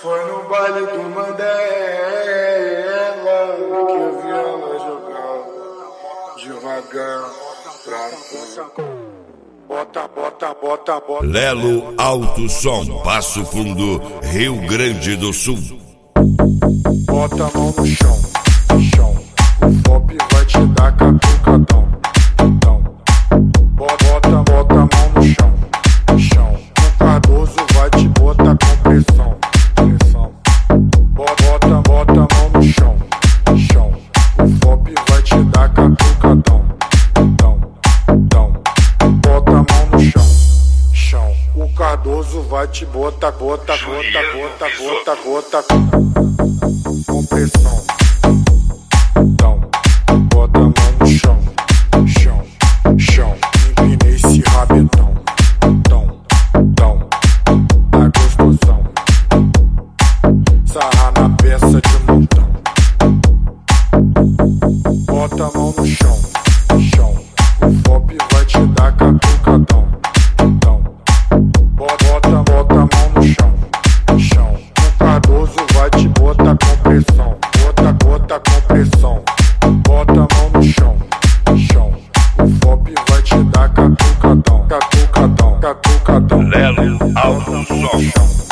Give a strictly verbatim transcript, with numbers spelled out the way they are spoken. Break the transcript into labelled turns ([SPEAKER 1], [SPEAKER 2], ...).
[SPEAKER 1] Foi no baile do Mandela que eu vi ela jogar devagar pra cá. Bota, bota, bota, bota.
[SPEAKER 2] Lelo Alto Som, Passo Fundo, Rio Grande do Sul.
[SPEAKER 1] Bota a mão no chão, chão. O Fop vai te dar catucadão, então. Bota, bota a mão no chão, chão. O Cardoso vai te botar com pressão, pressão. Bota, bota a mão no chão, chão. O Fop vai te dar catucadão, então, então. Bota a mão no chão, chão. O Cardoso vai te botar, bota, bota, bota, bota, bota com pressão. Então, bota a mão no chão, chão, chão. Empinei esse rabetão, então, então. Tá gostosão. Sarra na peça de montão. Bota a mão no chão, chão. O Fop vai te dar catucadão, então. Bota, bota a mão no chão, chão. O Cardoso vai te botar com pressão. Bota, bota com pressão. Bota a mão no chão, chão. O Fop vai te dar catucadão, catucadão, catucadão.
[SPEAKER 2] Lelo Alto Som.